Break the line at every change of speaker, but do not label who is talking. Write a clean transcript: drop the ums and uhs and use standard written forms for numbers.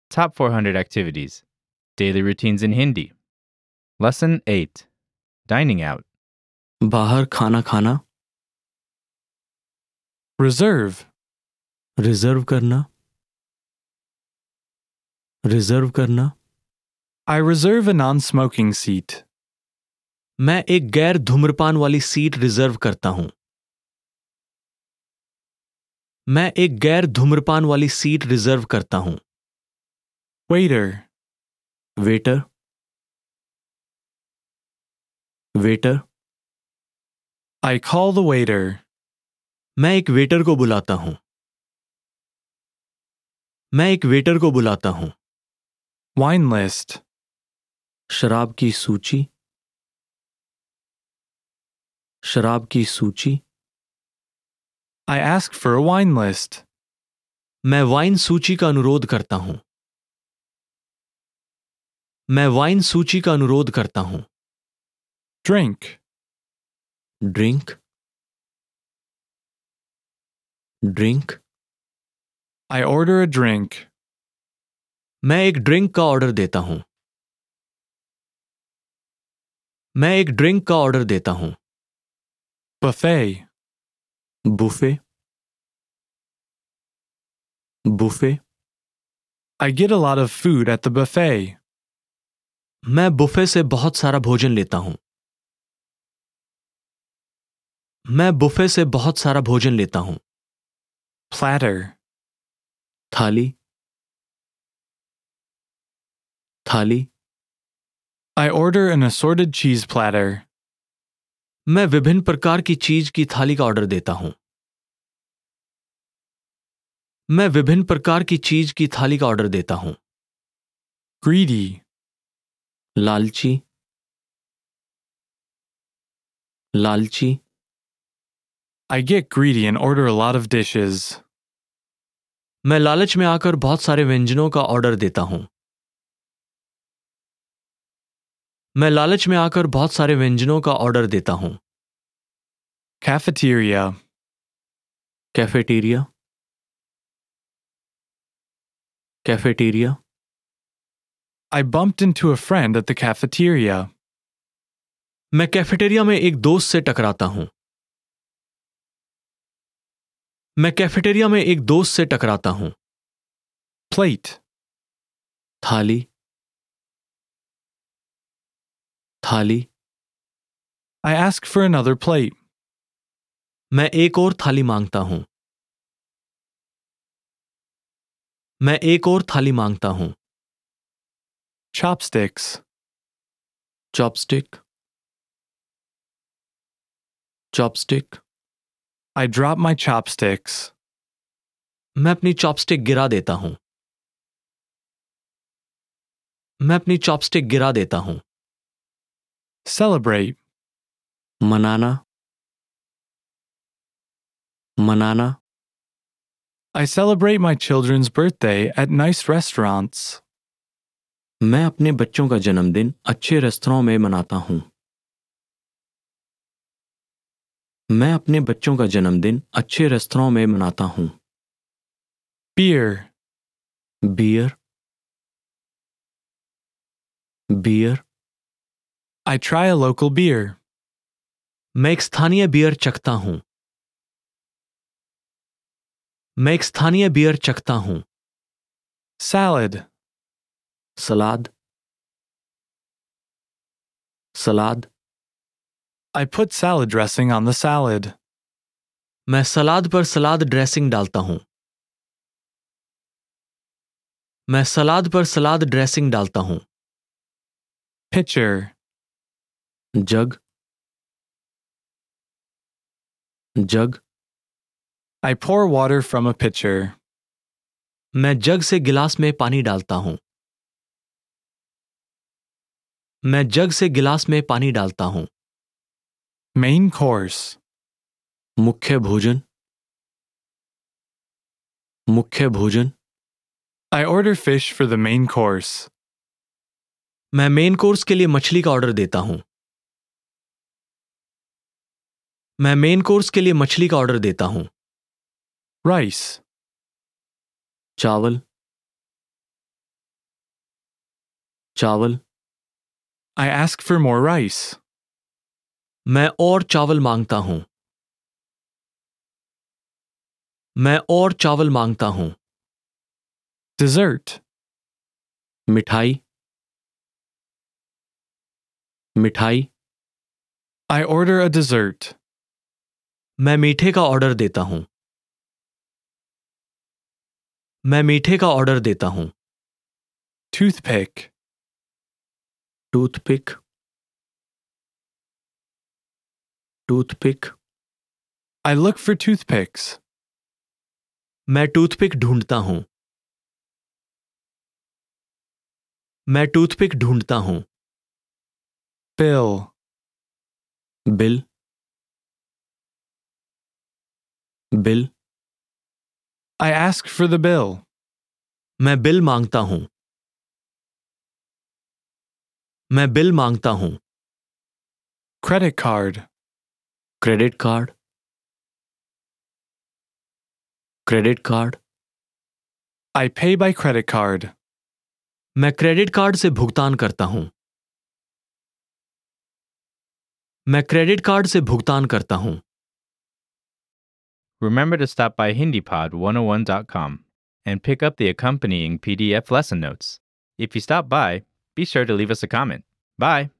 Top 400 activities. Daily routines in Hindi. Lesson 8. Dining out.
बाहर खाना खाना,
Reserve.
रिजर्व करना, रिजर्व करना।
I reserve a non-smoking seat.
मैं एक गैर धूम्रपान वाली सीट रिजर्व करता हूं। मैं एक गैर धूम्रपान वाली सीट रिजर्व करता हूं।
Waiter.
Waiter, waiter.
I call the waiter.
मैं एक वेटर को बुलाता हूं। मैं एक वेटर को बुलाता हूं।
Wine list.
शराब की सूची, शराब की सूची।
I ask for a wine list.
मैं वाइन सूची का अनुरोध करता हूं। मैं वाइन सूची का अनुरोध करता हूं।
Drink.
Drink, drink.
I order a drink.
मैं एक ड्रिंक का ऑर्डर देता हूं। मैं एक ड्रिंक का ऑर्डर देता हूं।
Buffet.
Buffet, buffet.
I get a lot of food at the buffet.
मैं बुफे से बहुत सारा भोजन लेता हूं। मैं बुफे से बहुत सारा भोजन लेता हूं।
Platter.
थाली, थाली।
I order an assorted cheese platter.
मैं विभिन्न प्रकार की चीज की थाली का ऑर्डर देता हूं। मैं विभिन्न प्रकार की चीज की थाली का ऑर्डर देता हूं।
Greedy.
लालची, लालची।
I get greedy and order a lot of dishes.
मैं लालच में आकर बहुत सारे व्यंजनों का ऑर्डर देता हूं। मैं लालच में आकर बहुत सारे व्यंजनों का ऑर्डर देता हूं।
Cafeteria.
Cafeteria, cafeteria.
I bumped into a friend at the cafeteria.
मैं कैफेटेरिया में एक दोस्त से टकराता हूं। मैं कैफेटेरिया में एक दोस्त से टकराता हूं।
Plate.
थाली, थाली।
I ask for another plate.
मैं एक और थाली मांगता हूं। मैं एक और थाली मांगता हूं।
Chopsticks.
Chopstick, chopstick.
I drop my chopsticks.
मैं अपनी चॉपस्टिक गिरा देता हूं। मैं अपनी चॉपस्टिक गिरा देता हूं।
Celebrate.
मनाना, मनाना।
I celebrate my children's birthday at nice restaurants.
मैं अपने बच्चों का जन्मदिन अच्छे रेस्तरां में मनाता हूं। मैं अपने बच्चों का जन्मदिन अच्छे रेस्तरां में मनाता हूं।
Beer.
Beer, beer.
I try a local beer.
मैं एक स्थानीय बियर चखता हूं। मैं एक स्थानीय बियर चखता हूं।
Salad.
Salad, salad.
I put salad dressing on the salad.
मैं सलाद पर सलाद ड्रेसिंग डालता हूं। मैं सलाद पर सलाद ड्रेसिंग डालता हूं।
Pitcher.
Jug, jug.
I pour water from a pitcher.
मैं जग से गिलास में पानी डालता हूं। मैं जग से गिलास में पानी डालता हूं।
Main course.
मुख्य भोजन, मुख्य भोजन।
I order fish for the main course.
मैं मेन कोर्स के लिए मछली का ऑर्डर देता हूं। मैं मेन कोर्स के लिए मछली का ऑर्डर देता हूं।
Rice.
चावल, चावल।
I ask for more rice.
मैं और चावल मांगता हूं। मैं और चावल मांगता हूं।
Dessert.
मिठाई। मिठाई।
I order a dessert.
मैं मीठे का ऑर्डर देता हूं। मैं मीठे का ऑर्डर देता हूं।
Toothpick.
Toothpick. Toothpick.
I look for toothpicks.
मैं टूथपिक ढूंढता हूं। मैं टूथपिक ढूंढता हूं।
Bill.
Bill. Bill.
I ask for the bill.
मैं बिल मांगता हूं। मैं बिल मांगता हूं।
Credit card.
Credit card. Credit card.
I pay by credit card.
मैं क्रेडिट कार्ड से भुगतान करता हूं। मैं क्रेडिट कार्ड से भुगतान करता हूं।
Remember to stop by HindiPod101.com and pick up the accompanying PDF lesson notes. If you stop by, be sure to leave us a comment. Bye!